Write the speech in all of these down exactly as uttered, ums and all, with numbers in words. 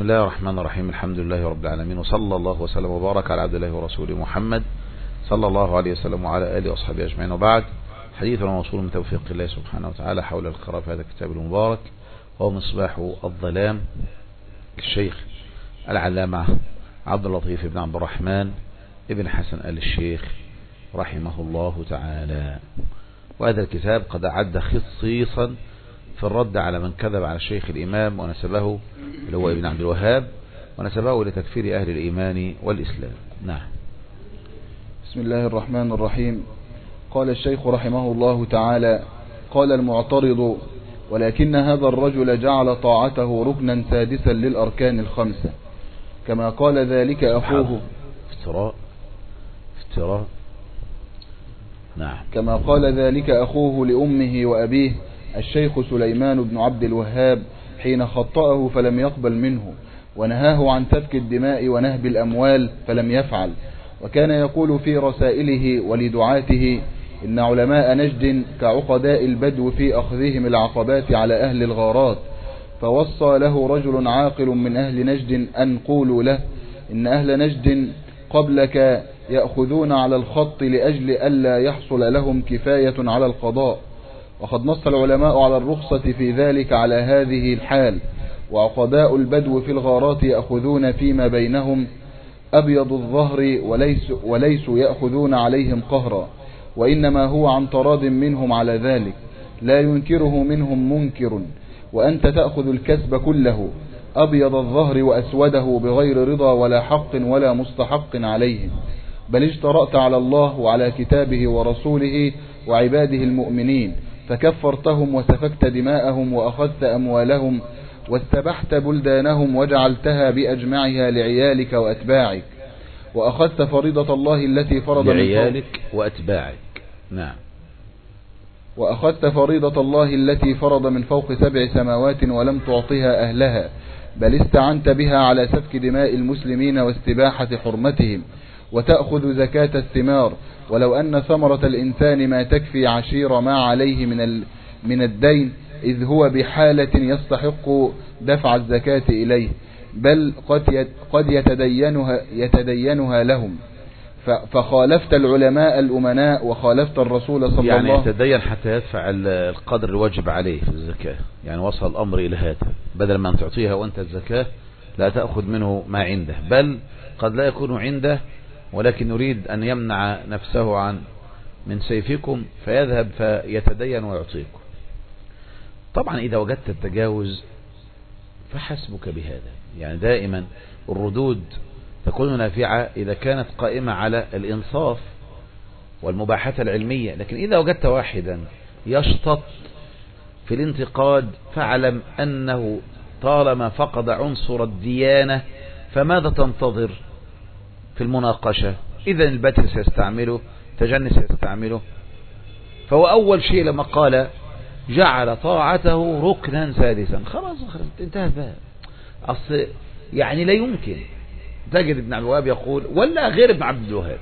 بسم الله الرحمن الرحيم. الحمد لله رب العالمين، وصلى الله وسلم وبارك على عبد الله ورسوله محمد صلى الله عليه وسلم وعلى آله وصحبه أجمعين، وبعد. حديثنا موصول من توفيق الله سبحانه وتعالى حول القراءة في هذا الكتاب المبارك، وهو مصباح الظلام الشيخ العلامة عبد اللطيف بن عبد الرحمن ابن حسن آل الشيخ رحمه الله تعالى. وهذا الكتاب قد أعد خصيصا في الرد على من كذب على الشيخ الإمام ونسبه اللي هو ابن عبد الوهاب، ونسبه لتكفير أهل الإيمان والإسلام. نعم. بسم الله الرحمن الرحيم. قال الشيخ رحمه الله تعالى: قال المعترض: ولكن هذا الرجل جعل طاعته ركنا سادسا للأركان الخمسة، كما قال ذلك أخوه. افتراء افتراء نعم. كما قال ذلك أخوه لأمه وأبيه الشيخ سليمان بن عبد الوهاب حين خطأه فلم يقبل منه، ونهاه عن سفك الدماء ونهب الأموال فلم يفعل. وكان يقول في رسائله ولدعاته: إن علماء نجد كعقداء البدو في أخذهم العقبات على أهل الغارات. فوصى له رجل عاقل من أهل نجد أن قولوا له: إن أهل نجد قبلك يأخذون على الخط لأجل ألا يحصل لهم كفاية على القضاء، وقد نص العلماء على الرخصة في ذلك على هذه الحال. وعقداء البدو في الغارات يأخذون فيما بينهم أبيض الظهر وليس وليسوا يأخذون عليهم قهرا، وإنما هو عن تراض منهم على ذلك، لا ينكره منهم منكر. وأنت تأخذ الكسب كله أبيض الظهر وأسوده بغير رضا ولا حق ولا مستحق عليهم، بل اجترأت على الله وعلى كتابه ورسوله وعباده المؤمنين، فكفرتهم وسفكت دماءهم وأخذت أموالهم واستبحت بلدانهم وجعلتها بأجمعها لعيالك وأتباعك، وأخذت فريضة الله التي فرض لعيالك وأتباعك. نعم. وأخذت فريضة الله التي فرض من فوق سبع سماوات ولم تعطها أهلها، بل استعنت بها على سفك دماء المسلمين واستباحة حرمتهم، وتأخذ زكاة الثمار، ولو أن ثمرة الإنسان ما تكفي عشير ما عليه من من الدين، إذ هو بحالة يستحق دفع الزكاة إليه، بل قد قد يتدينها يتدينها لهم. فخالفت العلماء الأمناء وخالفت الرسول صلى يعني الله عليه وسلم. يعني يتدين حتى يدفع القدر الواجب عليه في الزكاة، يعني وصل الأمر إلى هذا، بدل ما أن تعطيها وأنت الزكاة لا تأخذ منه ما عنده، بل قد لا يكون عنده ولكن يريد أن يمنع نفسه عن من سيفكم فيذهب فيتدين ويعطيكم. طبعا إذا وجدت التجاوز فحسبك بهذا، يعني دائما الردود تكون نافعة إذا كانت قائمة على الإنصاف والمباحثة العلمية. لكن إذا وجدت واحدا يشتط في الانتقاد فاعلم أنه طالما فقد عنصر الديانة فماذا تنتظر في المناقشة؟ إذن البتر سيستعمله، تجني سيستعمله. فهو أول شيء لما قال جعل طاعته ركنا سادسا، خلاص انتهت بها. أصل يعني لا يمكن تجد ابن عبد الوهاب يقول ولا غير ابن عبد الوهاب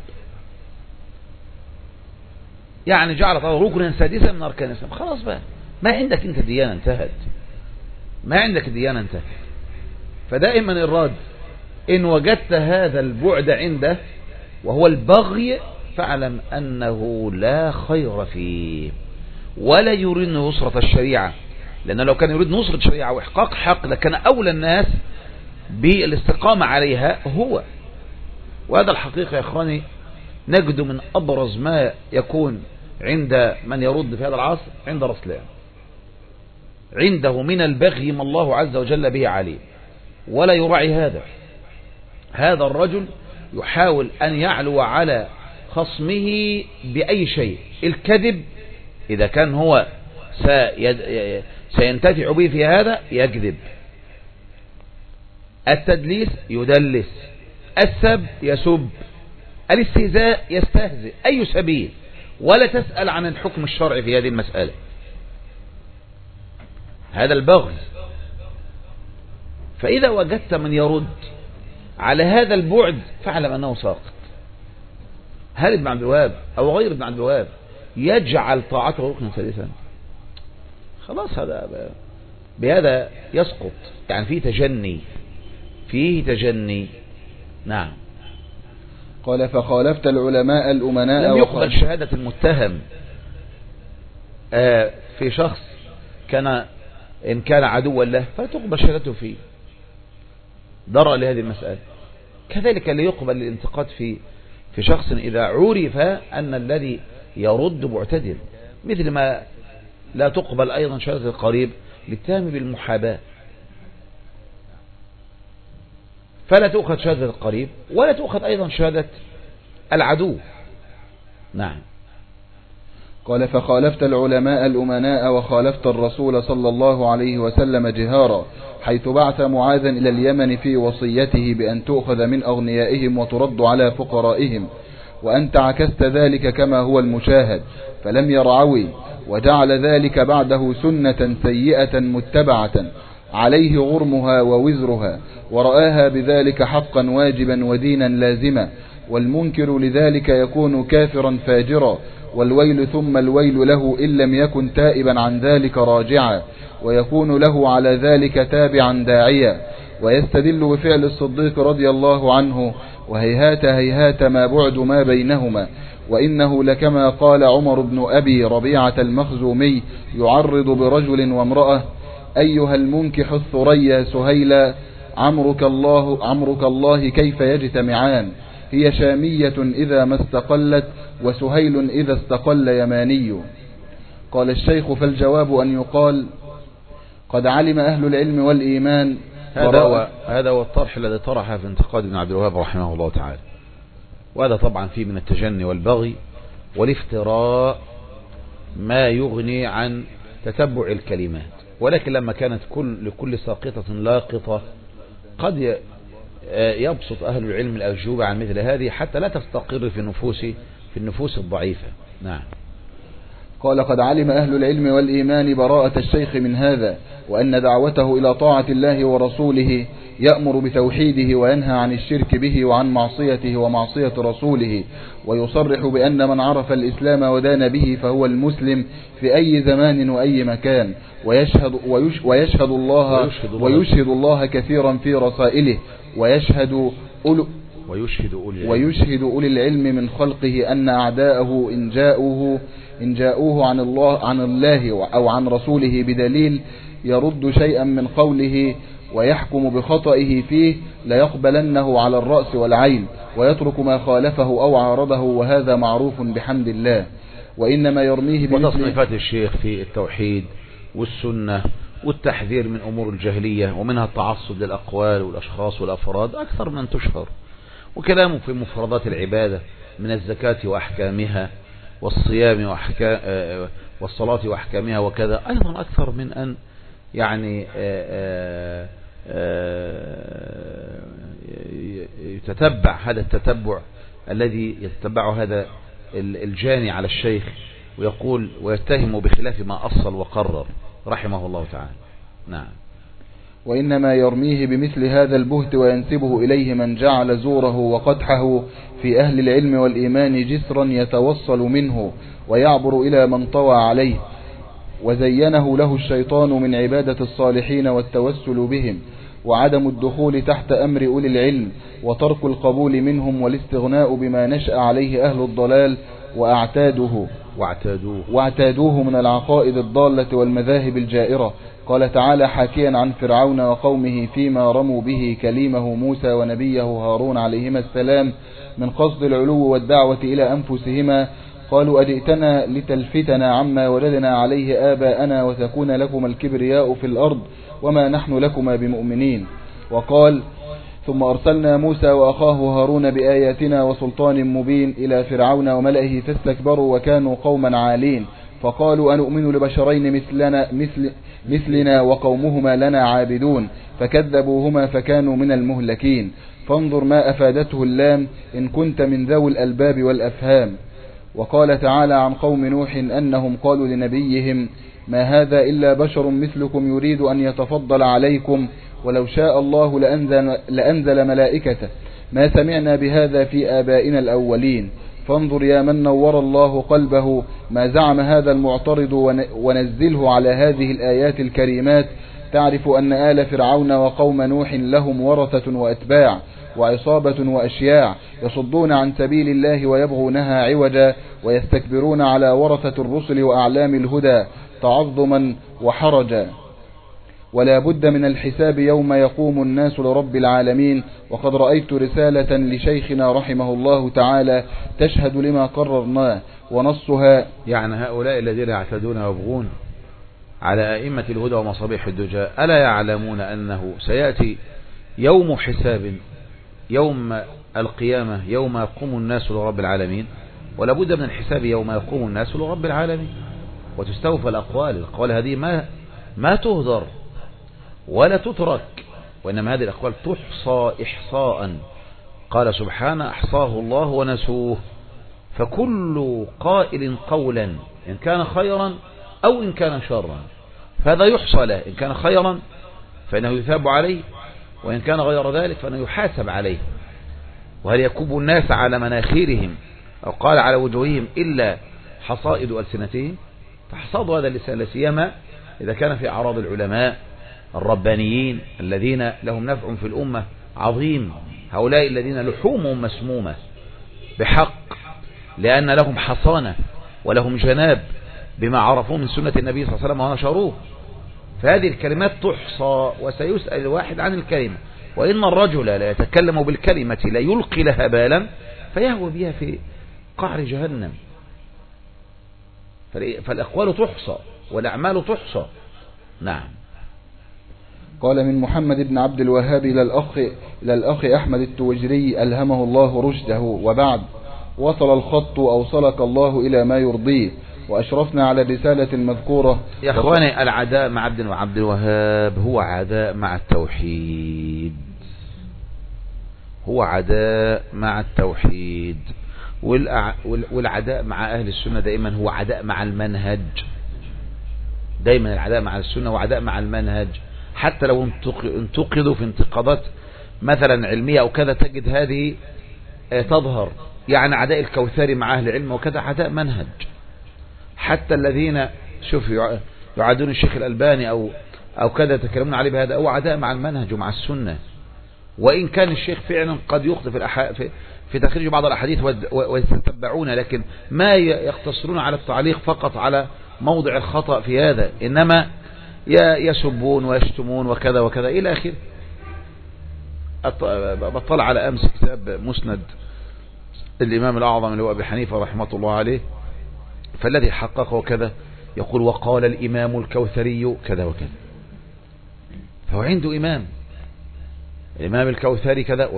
يعني جعل طاعته ركنا سادسا من أركان الإسلام، خلاص بقى ما عندك انت ديانة، انتهت. ما عندك ديانة، انتهت. فدائما الرد إن وجدت هذا البعد عنده وهو البغي فاعلم أنه لا خير فيه ولا يريد نصرة الشريعة، لأنه لو كان يريد نصرة الشريعة وإحقاق حق لكان أولى الناس بالاستقامة عليها هو. وهذا الحقيقة يا إخواني نجد من أبرز ما يكون عند من يرد في هذا العصر عند رسلان، عنده من البغي ما الله عز وجل به عليه ولا يراعي هذا. هذا الرجل يحاول أن يعلو على خصمه بأي شيء. الكذب إذا كان هو سينتفع به في هذا يكذب، التدليس يدلس، السب يسب، الاستهزاء يستهزئ، أي سبيل، ولا تسأل عن الحكم الشرعي في هذه المسألة. هذا البغي. فإذا وجدت من يرد على هذا البعد فاعلم أنه ساقط. هل ابن عبد الوهاب أو غير ابن عبد الوهاب يجعل طاعته ركنا سادسا؟ خلاص هذا بهذا يسقط، يعني في تجني فيه تجني. نعم. قال فخالفت العلماء الأمناء لم يقبل شهادة المتهم في شخص كان إن كان عدوا له فلا تقبل شهادته فيه درء لهذه المسألة. كذلك لا يقبل الانتقاد في في شخص إذا عرف أن الذي يرد معتدل، مثل ما لا تقبل أيضا شهادة القريب للتهم بالمحاباة، فلا تؤخذ شهادة القريب ولا تؤخذ أيضا شهادة العدو. نعم. قال فخالفت العلماء الأمناء وخالفت الرسول صلى الله عليه وسلم جهارا، حيث بعث معاذا إلى اليمن في وصيته بأن تؤخذ من أغنيائهم وترد على فقرائهم، وأنت عكست ذلك كما هو المشاهد، فلم يرعوي، وجعل ذلك بعده سنة سيئة متبعة عليه غرمها ووزرها، ورآها بذلك حقا واجبا ودينا لازما، والمنكر لذلك يكون كافرا فاجرا، والويل ثم الويل له إن لم يكن تائبا عن ذلك راجعا، ويكون له على ذلك تابعا داعيا. ويستدل بفعل الصديق رضي الله عنه: وهيهات هيهات ما بعد ما بينهما، وإنه لكما قال عمر بن أبي ربيعة المخزومي يعرض برجل وامرأة: أيها المنكح الثريا سهيلا، عمرك الله, عمرك الله كيف يجتمعان، هي شامية إذا ما استقلت وسهيل إذا استقل يماني. قال الشيخ فالجواب أن يقال: قد علم أهل العلم والإيمان. هذا هو هذا هو الطرح الذي طرحه في انتقاد ابن عبد الوهاب رحمه الله تعالى، وهذا طبعا فيه من التجني والبغي والافتراء ما يغني عن تتبع الكلمات، ولكن لما كانت كل لكل ساقطة لاقطة قد يبسط أهل العلم الأجوبة عن مثل هذه حتى لا تستقر في النفوس في النفوس الضعيفة. نعم. قال قد علم أهل العلم والإيمان براءة الشيخ من هذا، وأن دعوته إلى طاعة الله ورسوله يأمر بتوحيده وينهى عن الشرك به وعن معصيته ومعصية رسوله، ويصرح بأن من عرف الإسلام ودان به فهو المسلم في أي زمان وأي مكان، ويشهد, ويش ويشهد الله ويشهد الله, ويشهد الله كثيرا في رسائله، ويشهد أولو ويشهد أولي ويشهد أولي العلم من خلقه أن أعداءه إن جاءوه إن جاءوه عن الله عن الله أو عن رسوله بدليل يرد شيئا من قوله ويحكم بخطئه فيه ليقبلنه على الرأس والعين، ويترك ما خالفه أو عارضه، وهذا معروف بحمد الله. وإنما يرميه بمثل وتصنيفات الشيخ في التوحيد والسنة والتحذير من أمور الجاهلية، ومنها التعصب للأقوال والأشخاص والأفراد أكثر من تشهر، وكلامه في مفردات العبادة من الزكاة وأحكامها والصيام وأحكام والصلاة وأحكامها وكذا أيضا أكثر من أن يعني يتتبع هذا التتبع الذي يتتبعه هذا الجاني على الشيخ ويقول ويتهم بخلاف ما أصل وقرر رحمه الله تعالى. نعم. وإنما يرميه بمثل هذا البهت وينسبه إليه من جعل زوره وقدحه في أهل العلم والإيمان جسرا يتوصل منه ويعبر إلى من طوى عليه، وزينه له الشيطان من عبادة الصالحين والتوسل بهم، وعدم الدخول تحت أمر أولي العلم، وترك القبول منهم، والاستغناء بما نشأ عليه أهل الضلال وأعتادوه واعتادوه, واعتادوه من العقائد الضالة والمذاهب الجائرة. قال تعالى حاكيا عن فرعون وقومه فيما رموا به كليمه موسى ونبيه هارون عليهما السلام من قصد العلو والدعوة إلى أنفسهما: قالوا أجئتنا لتلفتنا عما وجدنا عليه آباءنا وتكون لكم الكبرياء في الأرض وما نحن لكما بمؤمنين. وقال: ثم أرسلنا موسى وأخاه هارون بآياتنا وسلطان مبين إلى فرعون وملئه فاستكبروا وكانوا قوما عالين، فقالوا أنؤمن لبشرين مثلنا, مثل مثلنا وقومهما لنا عابدون، فكذبوهما فكانوا من المهلكين. فانظر ما أفادته اللام إن كنت من ذوي الألباب والأفهام. وقال تعالى عن قوم نوح أنهم قالوا لنبيهم: ما هذا إلا بشر مثلكم يريد أن يتفضل عليكم ولو شاء الله لأنزل, لأنزل ملائكته ما سمعنا بهذا في آبائنا الأولين. فانظر يا من نور الله قلبه ما زعم هذا المعترض، ونزله على هذه الآيات الكريمات تعرف أن آل فرعون وقوم نوح لهم ورثة وأتباع وعصابة وأشياع يصدون عن سبيل الله ويبغونها عوجا ويستكبرون على ورثة الرسل وأعلام الهدى تعظما وحرجا. ولا بد من الحساب يوم يقوم الناس لرب العالمين. وقد رأيت رسالة لشيخنا رحمه الله تعالى تشهد لما قررناه ونصها يعني هؤلاء الذين يعتدون ويبغون على أئمة الهدى ومصابيح الدجى ألا يعلمون أنه سيأتي يوم حساب يوم القيامة يوم يقوم الناس لرب العالمين؟ ولا بد من الحساب يوم يقوم الناس لرب العالمين. وتستوفى الأقوال الأقوال هذه ما ما تهدر ولا تترك، وإنما هذه الأقوال تحصى إحصاء. قال سبحانه أحصاه الله ونسوه. فكل قائل قولا إن كان خيرا أو إن كان شرا فهذا يحصى له. إن كان خيرا فإنه يثاب عليه، وإن كان غير ذلك فإنه يحاسب عليه. وهل يكب الناس على مناخيرهم أو قال على وجوههم إلا حصائد ألسنتهم؟ فحصاد هذا اللسان لا سيما إذا كان في أعراض العلماء الربانيين الذين لهم نفع في الأمة عظيم، هؤلاء الذين لحومهم مسمومة بحق لأن لهم حصانة ولهم جناب بما عرفوه من سنة النبي صلى الله عليه وسلم ونشروه. فهذه الكلمات تحصى وسيسأل الواحد عن الكلمة. وإن الرجل لا يتكلم بالكلمة لا يلقي لها بالا فيهوى بها في قعر جهنم. فالأقوال تحصى والأعمال تحصى. نعم. قال من محمد بن عبد الوهاب إلى الأخ, إلى الأخ أحمد التوجري ألهمه الله رشده. وبعد، وصل الخط أوصلك الله إلى ما يرضيه، وأشرفنا على الرسالة المذكورة. يا أخواني العداء مع عبد وعبد الوهاب هو عداء مع التوحيد، هو عداء مع التوحيد. والعداء مع أهل السنة دائما هو عداء مع المنهج. دائما العداء مع السنة وعداء مع المنهج. حتى لو انتقدوا في انتقادات مثلا علمية أو كذا تجد هذه تظهر. يعني عداء الكوثري مع أهل العلم وكذا عداء منهج. حتى الذين شوف يعادون الشيخ الألباني أو أو كذا يتكلمون عليه بهذا هو عداء مع المنهج ومع السنة. وإن كان الشيخ فعلا قد يخطئ في الأح... في, في تخريج بعض الأحاديث ويتتبعون، لكن ما يقتصرون على التعليق فقط على موضع الخطأ في هذا، إنما يسبون ويشتمون وكذا وكذا إلى آخره. بطلع على أمس كتاب مسند الإمام الأعظم اللي هو أبي حنيفة رحمة الله عليه، فالذي حققه كذا يقول وقال الإمام الكوثري كذا وكذا. فهو عنده إمام الإمام الكوثري كذا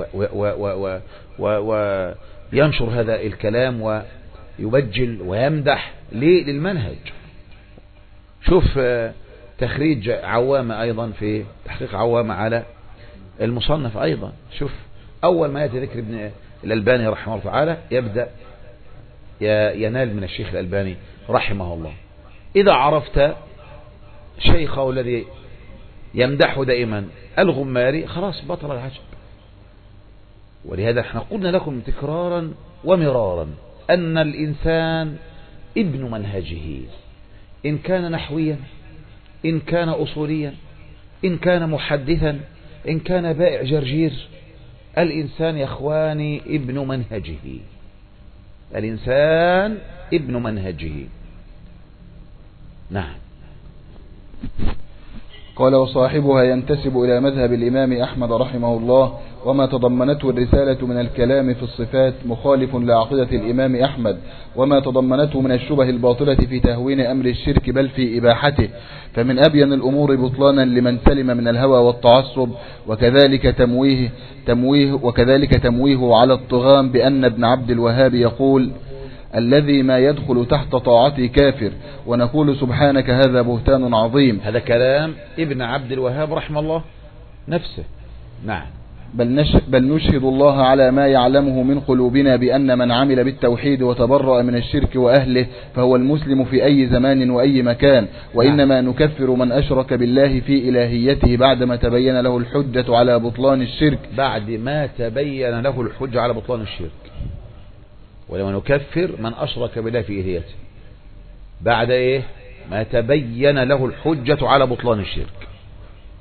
وينشر هذا الكلام ويبجل ويمدح ليه؟ للمنهج. شوف تخريج عوامة أيضا في تحقيق عوامة على المصنف أيضا. شوف أول ما يأتي ذكر ابن الألباني رحمه الله تعالى يبدأ ينال من الشيخ الألباني رحمه الله. إذا عرفت شيخه الذي يمدحه دائما الغماري خلاص بطل العجب. ولهذا احنا قلنا لكم تكرارا ومرارا أن الإنسان ابن منهجه، إن كان نحويا، إن كان أصوليا، إن كان محدثا، إن كان بائع جرجير، الإنسان يا إخواني ابن منهجه. الإنسان ابن منهجه. نعم. قال وصاحبها ينتسب إلى مذهب الإمام أحمد رحمه الله، وما تضمنته الرسالة من الكلام في الصفات مخالف لعقيدة الإمام أحمد، وما تضمنته من الشبه الباطلة في تهوين أمر الشرك بل في إباحته، فمن أبين الأمور بطلانا لمن سلم من الهوى والتعصب، وكذلك تمويه, تمويه, وكذلك تمويه على الطغام بأن ابن عبد الوهاب يقول الذي ما يدخل تحت طاعتي كافر، ونقول سبحانك هذا بهتان عظيم. هذا كلام ابن عبد الوهاب رحمه الله نفسه. نعم. بل, بل نشهد الله على ما يعلمه من قلوبنا بأن من عمل بالتوحيد وتبرأ من الشرك وأهله فهو المسلم في أي زمان وأي مكان، وإنما نكفر من أشرك بالله في إلهيته بعدما تبين له الحجة على بطلان الشرك. بعد ما تبين له الحجة على بطلان الشرك. ولما نكفر من أشرك بالله في إلهيته بعد إيه ما تبين له الحجة على بطلان الشرك.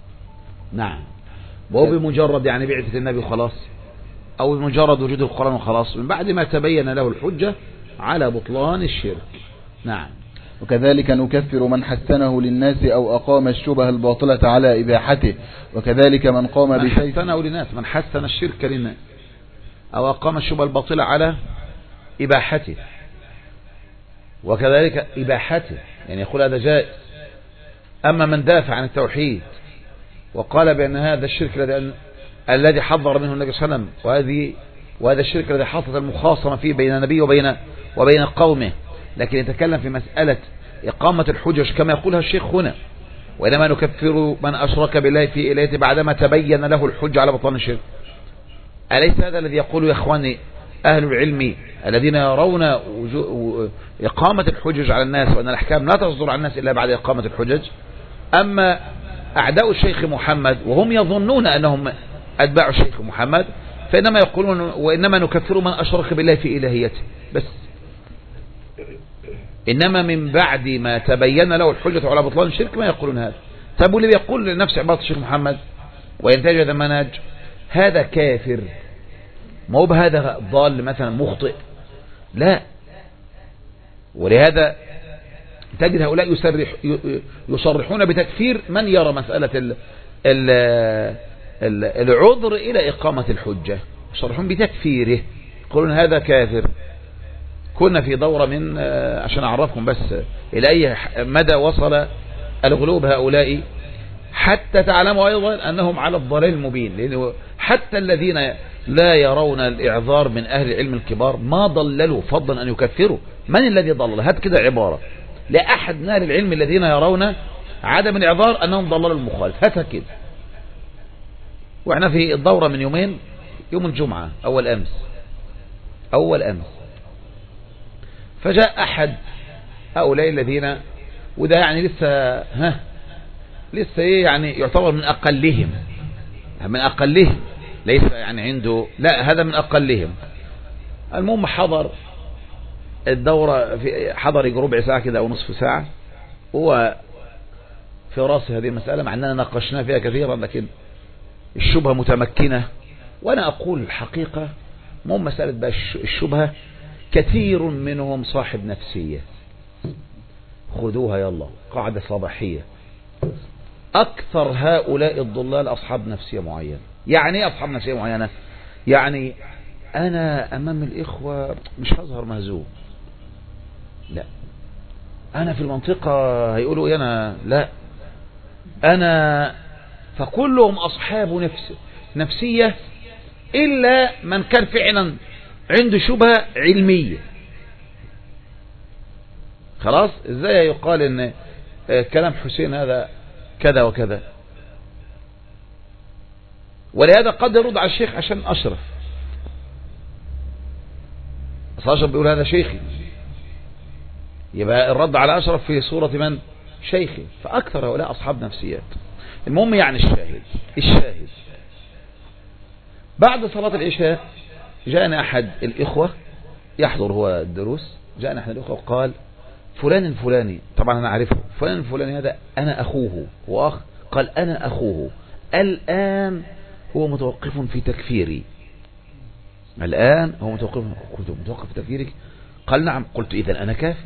نعم. وهو بمجرد يعني بعثة النبي وخلاص، أو بمجرد وجود القرآن وخلاص، من بعد ما تبين له الحجة على بطلان الشرك. نعم. وكذلك نكفر من حسنه للناس أو أقام الشبه الباطلة على إباحته، وكذلك من قام من بشيء حسنه للناس، من حسن الشرك للناس أو أقام الشبه الباطلة على إباحته، وكذلك إباحته يعني يقول هذا جائز. أما من دافع عن التوحيد وقال بأن هذا الشرك الذي الذي حذر منه النبي صلى الله عليه وسلم، وهذه وهذا الشرك الذي حصلت المخاصمة فيه بين النبي وبين وبين قومه، لكن يتكلم في مسألة إقامة الحجج كما يقولها الشيخ هنا، وإنما نكفر من أشرك بالله في إلهيته بعدما تبين له الحج على بطلان الشرك. أليس هذا الذي يقول يا إخواني أهل العلم الذين يرون إقامة الحجج على الناس، وأن الأحكام لا تصدر على الناس إلا بعد إقامة الحجج؟ أما أعداء الشيخ محمد وهم يظنون أنهم أتباع الشيخ محمد فإنما يقولون وإنما نكفر من أشرك بالله في إلهيته بس، إنما من بعد ما تبين له الحجة على بطلان الشرك ما يقولون هذا. طب واللي بيقول لنفس عبارة الشيخ محمد وينتج هذا المنهج هذا كافر، ما هو بهذا ضال مثلا مخطئ؟ لا. ولهذا تجد هؤلاء يصرح يصرحون بتكفير من يرى مسألة ال ال ال العذر إلى إقامة الحجة، يصرحون بتكفيره، يقولون هذا كافر. كنا في دورة من عشان أعرفكم بس إلى أي مدى وصل الغلو بهؤلاء، حتى تعلموا أيضا أنهم على الضلال المبين، لأنه حتى الذين لا يرون الإعذار من أهل العلم الكبار ما ضللوا فضلا أن يكفروا. من الذي ضلل؟ هات كده عبارة لا أحد من أهل العلم الذين يرون عدم الإعذار أنهم ضللوا المخالف، هاتها كده. وإحنا في الدورة من يومين، يوم الجمعة أول أمس أول أمس فجاء أحد هؤلاء الذين، وده يعني لسه ها لسه ايه يعني يعتبر من أقلهم من أقلهم ليس يعني عنده، لا هذا من أقلهم. المهم حضر الدورة في حضر ربع ساعة كده أو نصف ساعة، هو في رأس هذه المسألة مع أننا ناقشنا فيها كثيرا، لكن الشبهة متمكنة. وأنا أقول الحقيقة مو مسألة بقى الشبهة، كثير منهم صاحب نفسية، خذوها يلا قاعدة صباحية. أكثر هؤلاء الضلال أصحاب نفسية معينة. يعني ايه أصحاب نفسية معينة؟ يعني أنا أمام الإخوة مش هظهر مهزوم، لا. أنا في المنطقة هيقولوا إيه أنا، لا. أنا فكلهم أصحاب نفس نفسية إلا من كان فعلا عنده شبهة علمية. خلاص إزاي يقال إن كلام حسين هذا كذا وكذا؟ ولهذا قد يرد على الشيخ عشان أشرف، أشرف بيقول هذا شيخي، يبقى الرد على أشرف في صورة من؟ شيخي. فأكثر هؤلاء أصحاب نفسيات. المهم يعني الشاهد الشاهد بعد صلاة العشاء جاءنا أحد الإخوة يحضر هو الدروس، جاءنا أحد الإخوة وقال فلان الفلاني، طبعا أنا أعرفه، فلان الفلاني هذا أنا أخوه وأخ، قال أنا أخوه الآن هو متوقف في تكفيري، الآن هو متوقف. قلت متوقف في تكفيرك؟ قال نعم. قلت إذا أنا كافر.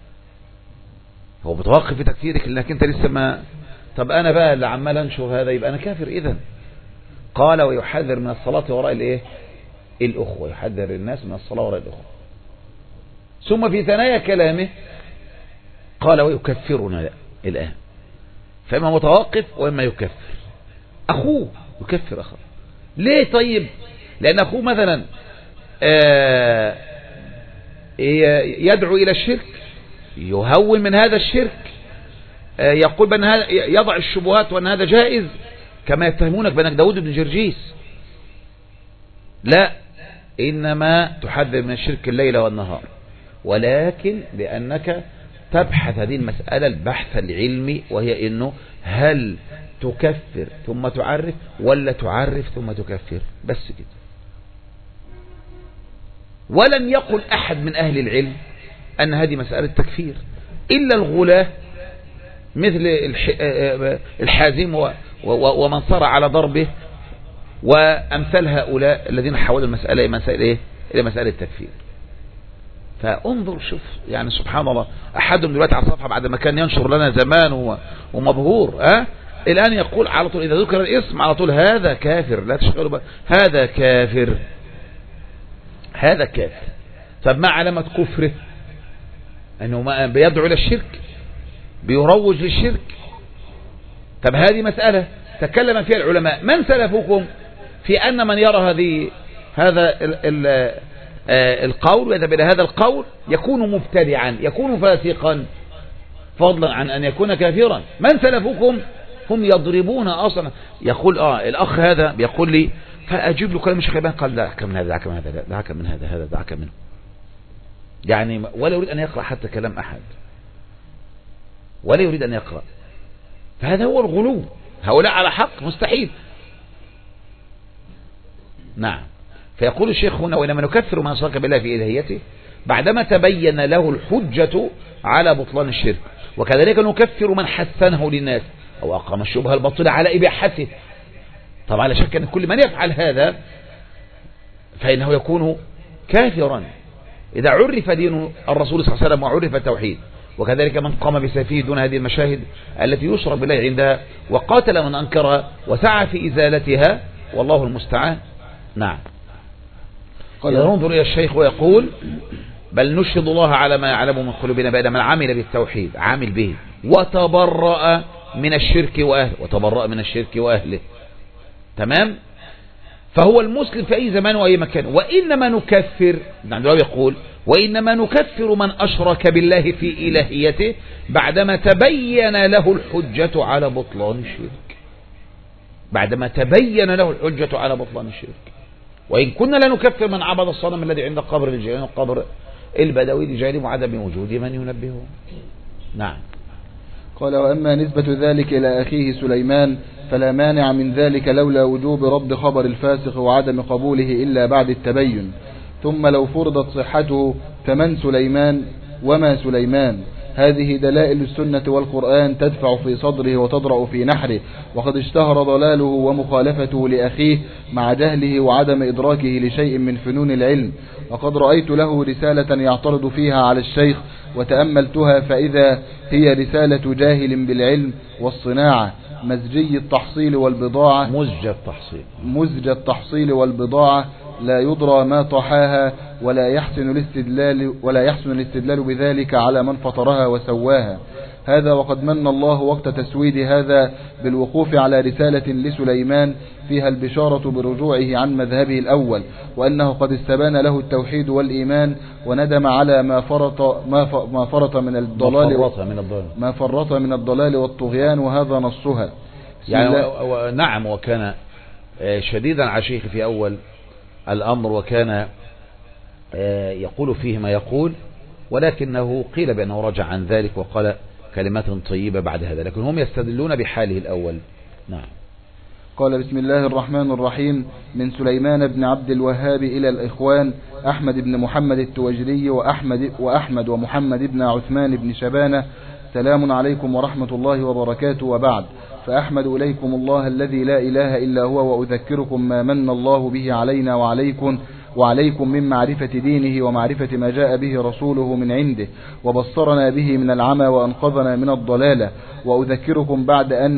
هو متوقف في تكفيرك لأنك أنت لسه ما، طب أنا بقى اللي عمال أنشر هذا يبقى أنا كافر إذن. قال ويحذر من الصلاة وراء الإيه؟ الأخوة، يحذر الناس من الصلاة وراء الأخوة. ثم في ثنايا كلامه قال ويكفرنا الآن، فإما متوقف وإما يكفر أخوه، يكفر أخوه. ليه طيب؟ لأن أخوه مثلا يدعو إلى الشرك، يهون من هذا الشرك، يقول بأن هذا يضع الشبهات وأن هذا جائز، كما يتهمونك بأنك داود بن جرجيس. لا، إنما تحذر من الشرك الليل والنهار، ولكن لأنك تبحث هذه المسألة البحث العلمي، وهي إنه هل تكفر ثم تعرف ولا تعرف ثم تكفر، بس كده. ولم يقل أحد من أهل العلم أن هذه مسألة تكفير إلا الغلاة مثل الحازم ومن صار على ضربه وأمثال هؤلاء الذين حولوا المسألة مسألة إيه؟ إلى مسألة تكفير. فانظر شوف يعني سبحان الله، أحدهم دلوقتي على الصفحة بعد ما كان ينشر لنا زمان ومبهور أه؟ الآن يقول على طول إذا ذكر الاسم على طول هذا كافر، لا تشغلوا بقى هذا كافر هذا كافر. طب ما علامة كفره؟ أنه ما بيدعو إلى الشرك، بيروج للشرك. طب هذه مسألة تكلم فيها العلماء، من سلفكم في أن من يرى هذه هذا ال ال القول ويذهب إلى هذا القول يكون مبتدعا يكون فاسقا فضلا عن أن يكون كافرا؟ من سلفكم؟ هم يضربون أصلا. يقول آه الأخ هذا بيقول لي فأجيب له كلام الشيخ الألباني قال دعك من هذا دعك من هذا دعك من هذا هذا دعك منه، يعني ولا يريد أن يقرأ حتى كلام أحد ولا يريد أن يقرأ. فهذا هو الغلو، هؤلاء على حق مستحيل. نعم. فيقول الشيخ هنا وإنما نكفر من أشرك بالله في إلهيته بعدما تبين له الحجة على بطلان الشرك، وكذلك نكفر من حسنه للناس أو أقام الشبهة الباطلة على إباحته. طبعا لا شك أن كل من يفعل هذا فإنه يكون كافرا إذا عرف دين الرسول صلى الله عليه وسلم وعرف التوحيد. وكذلك من قام بسفيه دون هذه المشاهد التي يشرك بالله عندها وقاتل من أنكرها وسعى في إزالتها والله المستعان. نعم. ينظر إلى الشيخ ويقول بل نشهد الله على ما يعلم من قلوبنا بأن من عمل بالتوحيد عامل به وتبرأ من الشرك وأهله وتبرأ من الشرك وأهله تمام، فهو المسلم في أي زمان وأي مكان. وإنما نكفر نعم يقول وإنما نكفر من أشرك بالله في إلهيته بعدما تبين له الحجة على بطلان الشرك بعدما تبين له الحجة على بطلان الشرك. وإن كنا لا نكفر من عبد الصنم الذي عند قبر الجيلاني وقبر البدوي لجانب عدم وجود من ينبهه. نعم. قال وأما نسبة ذلك إلى أخيه سليمان فلا مانع من ذلك لولا وجوب رد خبر الفاسق وعدم قبوله إلا بعد التبين. ثم لو فرضت صحته فمن سليمان وما سليمان؟ هذه دلائل السنة والقرآن تدفع في صدره وتضرأ في نحره، وقد اشتهر ضلاله ومخالفته لأخيه مع جهله وعدم إدراكه لشيء من فنون العلم. وقد رأيت له رسالة يعترض فيها على الشيخ وتأملتها فإذا هي رسالة جاهل بالعلم والصناعة مزجي التحصيل والبضاعة مزج التحصيل مزج التحصيل والبضاعة لا يدرى ما طحاها ولا يحسن الاستدلال ولا يحسن الاستدلال بذلك على من فطرها وسواها. هذا وقد من الله وقت تسويد هذا بالوقوف على رسالة لسليمان فيها البشارة برجوعه عن مذهبه الأول وأنه قد استبان له التوحيد والإيمان وندم على ما فرط ما ما فرط من الضلال ما فرط من الضلال ما فرط من الضلال والطغيان، وهذا نصها. يعني و... و... نعم. وكان شديدا على الشيخ في أول الأمر وكان يقول فيه ما يقول، ولكنه قيل بأنه رجع عن ذلك وقال كلمات طيبة بعد هذا، لكن هم يستدلون بحاله الأول. نعم. قال بسم الله الرحمن الرحيم. من سليمان بن عبد الوهاب إلى الإخوان أحمد بن محمد التوجري وأحمد, وأحمد ومحمد بن عثمان بن شبانة، سلام عليكم ورحمة الله وبركاته، وبعد. فأحمد إليكم الله الذي لا إله إلا هو وأذكركم ما من الله به علينا وعليكم وعليكم من معرفة دينه ومعرفة ما جاء به رسوله من عنده وبصرنا به من العمى وأنقذنا من الضلالة. وأذكركم بعد أن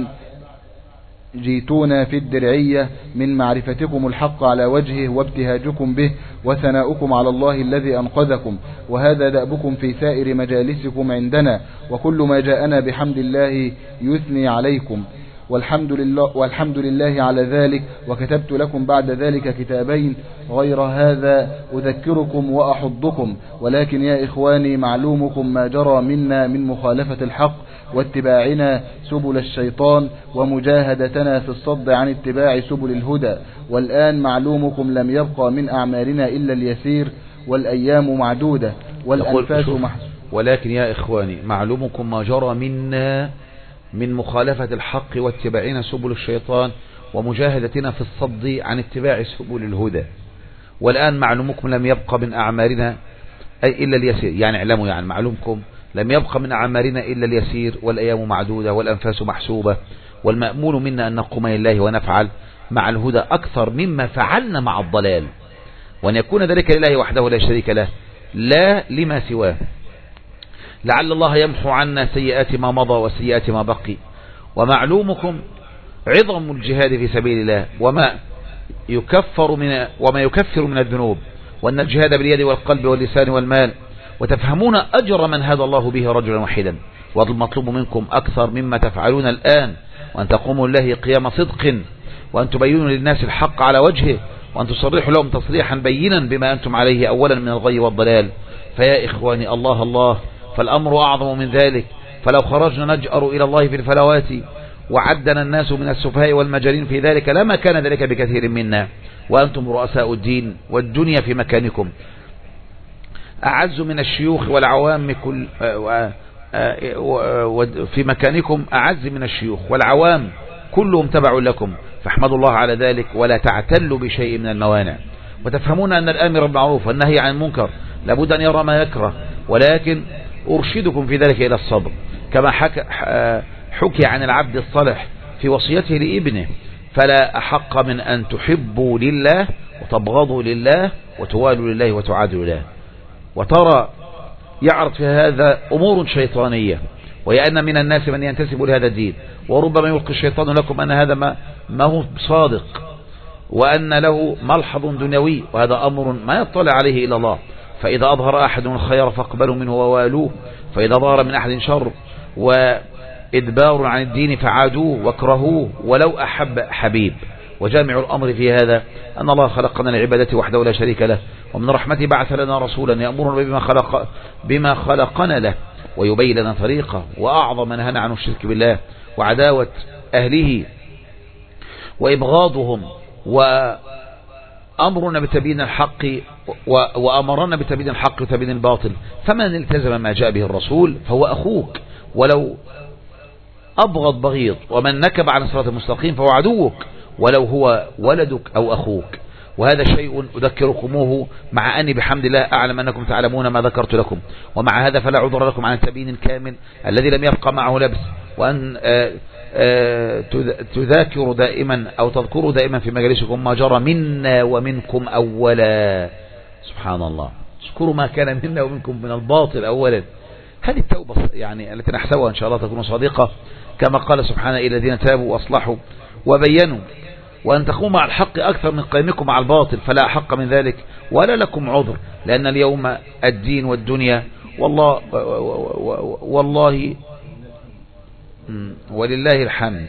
جيتونا في الدرعية من معرفتكم الحق على وجهه وابتهاجكم به وثناؤكم على الله الذي أنقذكم، وهذا دأبكم في سائر مجالسكم عندنا، وكل ما جاءنا بحمد الله يثني عليكم، والحمد لله, والحمد لله على ذلك. وكتبت لكم بعد ذلك كتابين غير هذا أذكركم وأحضكم، ولكن يا إخواني معلومكم ما جرى منا من مخالفة الحق واتباعنا سبل الشيطان ومجاهدتنا في الصد عن اتباع سبل الهدى. والآن معلومكم لم يبقى من أعمالنا إلا اليسير والأيام معدودة والأنفاس محسوبة. ولكن يا إخواني معلومكم ما جرى منا من مخالفة الحق واتباعنا سبل الشيطان ومجاهدتنا في الصد عن اتباع سبل الهدى. والآن معلومكم لم يبقى من أعمالنا أي إلا اليسير، يعني اعلموا يعني معلومكم لم يبق من أعمارنا إلا اليسير، والأيام معدودة والأنفاس محسوبة، والمأمول منا أن نقوم لله ونفعل مع الهدى أكثر مما فعلنا مع الضلال، وأن يكون ذلك لله وحده لا شريك له لا لما سواه. لعل الله يمحو عنا سيئات ما مضى وسيئات ما بقي. ومعلومكم عظم الجهاد في سبيل الله وما يكفر من وما يكفر من الذنوب، وأن الجهاد باليد والقلب واللسان والمال، وتفهمون أجر من هدى الله به رجلا واحدا. والمطلوب منكم أكثر مما تفعلون الآن، وأن تقوموا الله قيام صدق، وأن تبينوا للناس الحق على وجهه، وأن تصرحوا لهم تصريحا بينا بما أنتم عليه أولا من الغي والضلال. فيا إخواني الله الله، فالأمر أعظم من ذلك. فلو خرجنا نجأر إلى الله في الفلوات وعدنا الناس من السفهاء والمجانين في ذلك لما كان ذلك بكثير منا، وأنتم رؤساء الدين والدنيا في مكانكم أعز من الشيوخ والعوام كل في مكانكم أعز من الشيوخ والعوام كلهم تبع لكم، فاحمدوا الله على ذلك ولا تعتلوا بشيء من الموانع. وتفهمون أن الآمر بالمعروف والنهي عن المنكر لابد أن يرى ما يكره، ولكن أرشدكم في ذلك إلى الصبر، كما حكى, حكي عن العبد الصالح في وصيته لابنه: فلا أحق من أن تحبوا لله وتبغضوا لله وتوالوا لله وتعادوا لله. وترى يعرض في هذا أمور شيطانية، وهي أن من الناس من ينتسب لهذا الدين، وربما يلقي الشيطان لكم أن هذا ما, ما هو صادق، وأن له ملحظ دنيوي، وهذا أمر ما يطلع عليه إلا الله. فإذا أظهر أحد الخير فاقبلوا منه ووالوه، فإذا ظهر من أحد شر وإدبار عن الدين فعادوه واكرهوه ولو أحب حبيب. وجامع الأمر في هذا أن الله خلقنا لعبادته وحده لا شريك له، ومن رحمته بعث لنا رسولا يأمرنا بما خلق بما خلقنا له ويبين لنا طريقه، وأعظم نهانا عن الشرك بالله وعداوة أهله وإبغاضهم، وأمرنا بتبيين الحق وأمرنا بتبيين الحق وتبيين الباطل. فمن التزم ما جاء به الرسول فهو أخوك ولو أبغض بغيض، ومن نكب عن الصراط المستقيم فهو عدوك ولو هو ولدك أو أخوك. وهذا شيء أذكركموه مع أني بحمد الله أعلم أنكم تعلمون ما ذكرت لكم، ومع هذا فلا عذر لكم عن التبيين الكامل الذي لم يبقى معه لبس، وأن تذاكروا دائما أو تذكروا دائما في مجالسكم ما جرى منا ومنكم أولا. سبحان الله، اذكروا ما كان منا ومنكم من الباطل أولا. هذه التوبة يعني التي نحسبها إن شاء الله تكون صادقة، كما قال سبحانه: إلى الذين تابوا وأصلحوا وبينوا. وأن تقوموا مع الحق أكثر من قيمكم مع الباطل، فلا حق من ذلك ولا لكم عذر، لأن اليوم الدين والدنيا والله والله ولله الحمد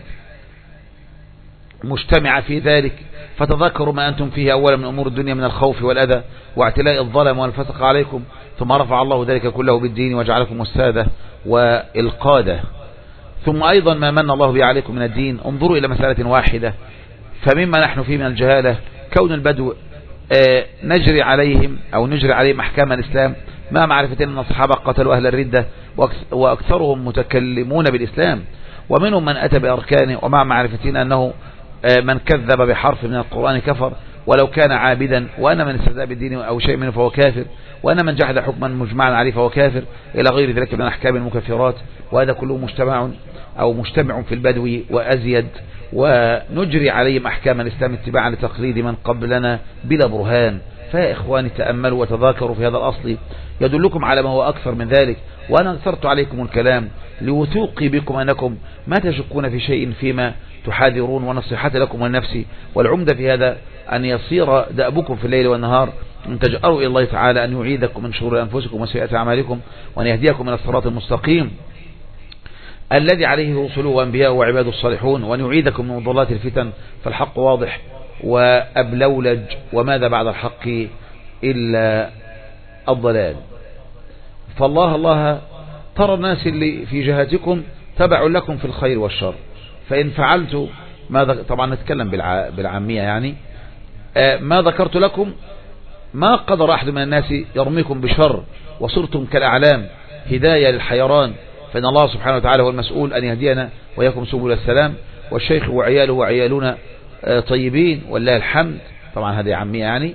مجتمع في ذلك. فتذكروا ما أنتم فيه أولا من أمور الدنيا من الخوف والأذى واعتلاء الظلم والفسق عليكم، ثم رفع الله ذلك كله بالدين وجعلكم السادة والقادة. ثم أيضا ما من الله به عليكم من الدين. انظروا إلى مسألة واحدة، فمما نحن فيه من الجهالة كون البدو نجري عليهم أو نجري عليهم أحكام الإسلام مع معرفة أن الصحابة قتلوا أهل الردة، وأكثرهم متكلمون بالإسلام، ومنهم من أتى بأركانه، ومع معرفتنا أنه من كذب بحرف من القرآن كفر ولو كان عابدا، وأن من استهزأ بالدين أو شيء منه فهو كافر، وأن من جحد حكما مجمعا عليه فهو كافر، إلى غير ذلك من أحكام المكفرات. وهذا كله مجتمع أو مجتمع في البدو وأزيد، ونجري عليهم أحكام الإسلام اتباعا لتقليد من قبلنا بلا برهان. فيا إخواني تأملوا وتذاكروا في هذا الأصل يدلكم على ما هو أكثر من ذلك. وأنا أكثرت عليكم الكلام لوثوقي بكم أنكم ما تشكون في شيء فيما تحاذرون، ونصيحة لكم والنفس. والعمدة في هذا أن يصير دأبكم في الليل والنهار أن تجأروا إلى الله تعالى أن يعيدكم من شرور أنفسكم وسيئة أعمالكم، وأن يهديكم إلى الصراط المستقيم الذي عليه رسله وأنبياءه وعباده الصالحون، وأن يعيدكم من ضلات الفتن. فالحق واضح وأبلولج، وماذا بعد الحق إلا الضلال. فالله الله ترى الناس اللي في جهاتكم تبع لكم في الخير والشر، فإن فعلت ماذا، طبعا نتكلم بالع... بالعامية يعني ما ذكرت لكم، ما قدر أحد من الناس يرميكم بشر وصرتم كالأعلام هداية للحيران، فإن الله سبحانه وتعالى هو المسؤول أن يهدينا ويكم سبل السلام، والشيخ وعياله وعيالنا طيبين والله الحمد. طبعا هذه عامية يعني.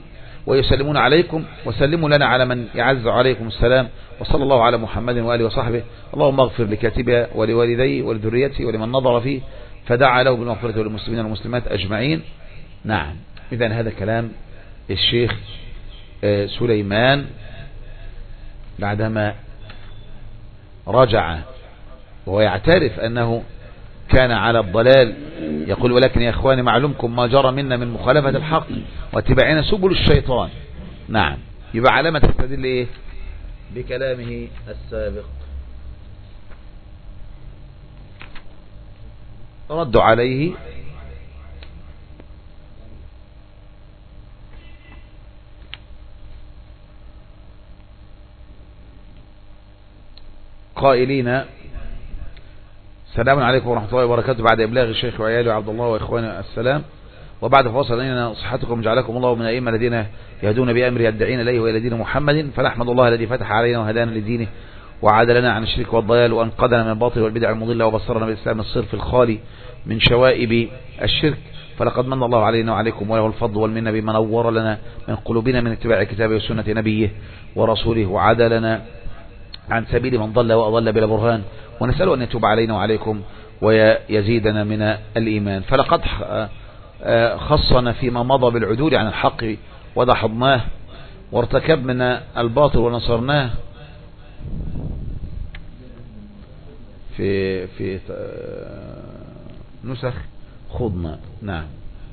ويسلمون عليكم، وسلموا لنا على من يعز عليكم السلام. وصلى الله على محمد وآله وصحبه. اللهم اغفر لكاتبه ولوالديه ولذريته ولمن نظر فيه فدعا له بالمغفرة والمسلمين والمسلمات أجمعين. نعم، إذن هذا كلام الشيخ سليمان بعدما رجع ويعترف أنه كان على الضلال، يقول ولكن يا إخواني معلومكم ما جرى منا من مخالفة الحق واتباعنا سبل الشيطان. نعم، يبقى علامة تستدل إيه بكلامه السابق. ردوا عليه قائلين السلام عليكم ورحمة الله وبركاته، بعد إبلاغ الشيخ وعياله وعبد الله وإخوانه السلام، وبعد فوصل إلينا صحتكم جعلكم الله من الأئمة الذين يهدون بأمر يدعين إليه وإلى دين محمد، فنحمد الله الذي فتح علينا وهدانا لدينه وعادلنا عن الشرك والضلال وأنقذنا من الباطل والبدع المضلة وبصرنا بالإسلام الصرف الخالي من شوائب الشرك، فلقد من الله علينا وعليكم وله الفضل والمنة بما نور لنا من قلوبنا من اتباع كتابه وسنة نبيه ورسوله، وعادلنا عن سبيل من ضل وأضل بلا برهان، ونسأله أن يتوب علينا وعليكم ويزيدنا من الإيمان. فلقد خصنا فيما مضى بالعدول عن الحق ودحضناه وارتكبنا الباطل ونصرناه في في نسخ خضنا. نعم،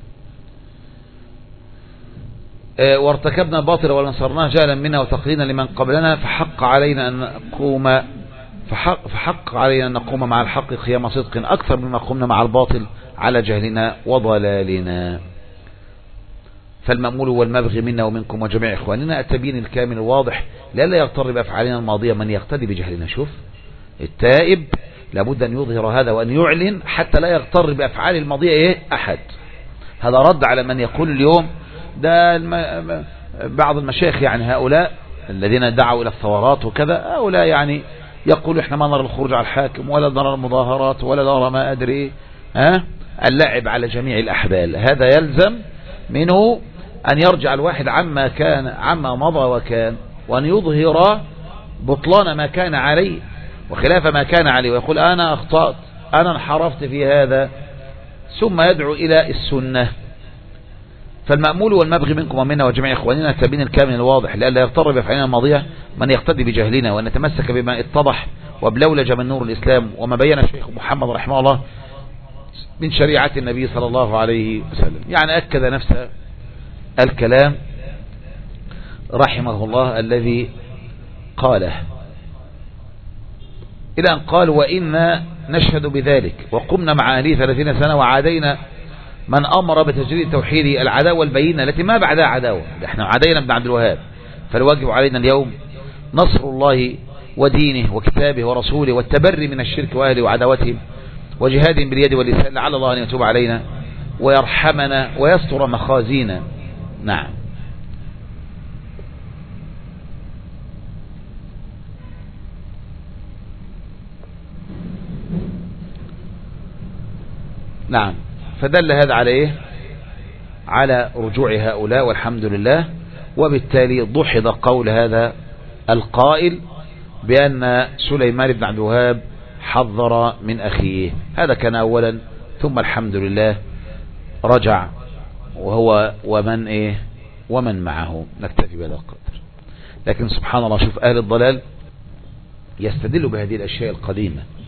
وارتكبنا الباطل ونصرناه جهلا منا وتقليدا لمن قبلنا، فحق علينا أن نقوم فحق, فحق علينا أن نقوم مع الحق قيام صدق أكثر مما قمنا مع الباطل على جهلنا وضلالنا. فالمأمول والمبغي منا ومنكم وجميع إخواننا التبيين الكامل الواضح لئلا يغتر بأفعالنا الماضية من يقتدي بجهلنا. شوف، التائب لابد أن يظهر هذا وأن يعلن حتى لا يغتر بأفعال الماضية إيه أحد. هذا رد على من يقول اليوم ده الم... بعض المشايخ يعني هؤلاء الذين دعوا إلى الثورات وكذا، هؤلاء يعني يقول إحنا ما نرى الخروج على الحاكم ولا نرى المظاهرات ولا نرى ما أدري ها اللعب على جميع الأحبال. هذا يلزم منه أن يرجع الواحد عما كان عما مضى وكان، وأن يظهر بطلان ما كان عليه وخلاف ما كان عليه، ويقول أنا أخطأت أنا انحرفت في هذا، ثم يدعو إلى السنة. فالمأمول والمبغي منكم ومنا وجميع إخواننا التبيين الكامل الواضح لئلا يغتر بأفعالنا الماضية من يقتدي بجهلنا، وأن نتمسك بما اتضح وبلولج من نور الإسلام وما بين الشيخ محمد رحمه الله من شريعة النبي صلى الله عليه وسلم. يعني أكد نفس الكلام رحمه الله الذي قاله، إلى أن قال وإنا نشهد بذلك وقمنا مع أهله ثلاثين سنة وعادينا من أمر بتجريد التوحيد العداوة البينة التي ما بعدها عداوة. احنا عادينا ابن عبد الوهاب، فالواجب علينا اليوم نصر الله ودينه وكتابه ورسوله والتبري من الشرك وأهله وعداوتهم وجهاد باليد واللسان، لعل الله أن يتوب علينا ويرحمنا ويستر مخازينا. نعم، نعم. فدل هذا على إيه؟ على رجوع هؤلاء والحمد لله، وبالتالي ضحض قول هذا القائل بأن سليمان بن عبد الوهاب حذر من أخيه. هذا كان أولا، ثم الحمد لله رجع وهو ومن إيه ومن معه. نكتفي بهذا القدر. لكن سبحان الله، شوف أهل الضلال يستدلوا بهذه الأشياء القديمة